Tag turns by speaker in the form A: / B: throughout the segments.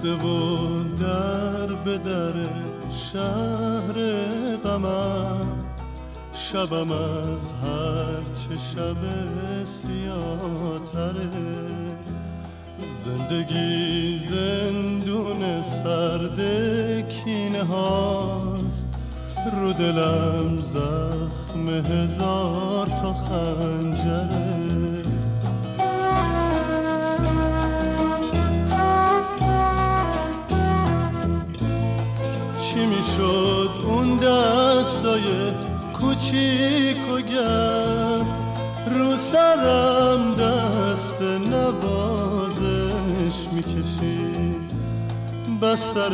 A: بسته و در به در شهر غمم، شبم از هر چه شب سیاه‌تره. زندگی زندون سرد کینه هاست، رو دلم زخم هزار تا خنجره. چی میشد اون دستای کوچیک و گرم، رو سرم دست نوازش میکشید. بستر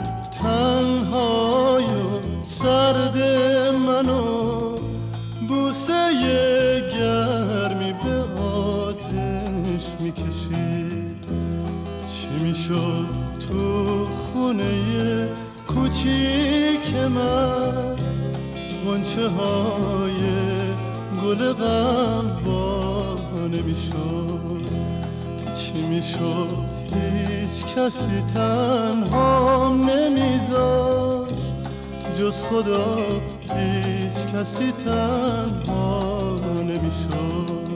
A: تنهای و سرد منو بوسه گرمی به آتش میکشید. چی میشد تو خونه کوچیک من، غنچه های گل غم نمیشد. چی میشد هیچ کسی تنهام نمیذاشت، جز خدا هیچ کسی تنها نمیشد.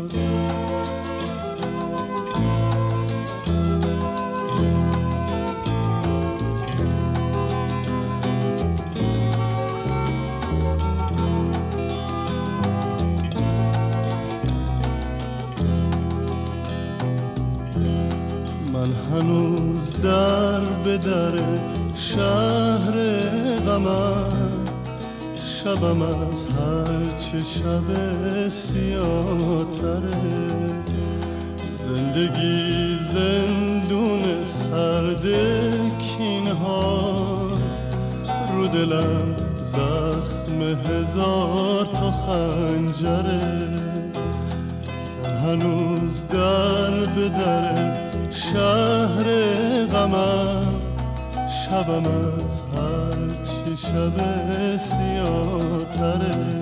A: هنوز در به در شهر غمم، شبم از هر چه شب سیاه‌تره. زندگی زندون سرد کینه هاست، رو دلم زخم هزار تا خنجره. هنوز در به در شهر غمم، شبم از هر چه شب سیاه‌تره.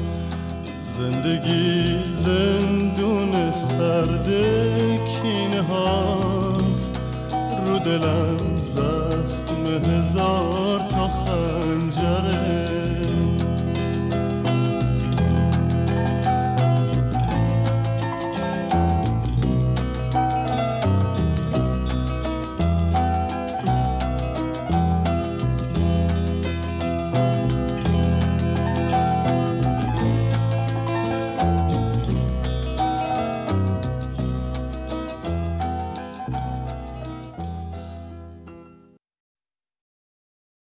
A: زندگی زندون سرد کینه هاست، رو دلم زخم هزار تا خنجره.